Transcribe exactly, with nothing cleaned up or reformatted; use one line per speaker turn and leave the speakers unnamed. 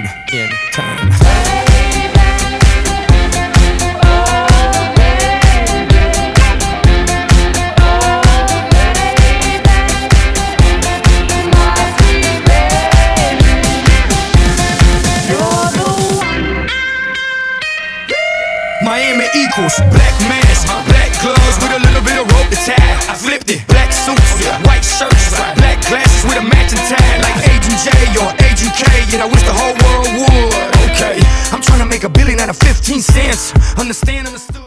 Yeah, time.
Miami equals black mask, black gloves with a little bit of rope to tie. I flipped it, black suits, white shirts, black glasses with a matching tie. Like Agent J or Agent K, and I wish the whole world would. Okay, I'm trying to make a billion out of fifteen cents. Understand, understood.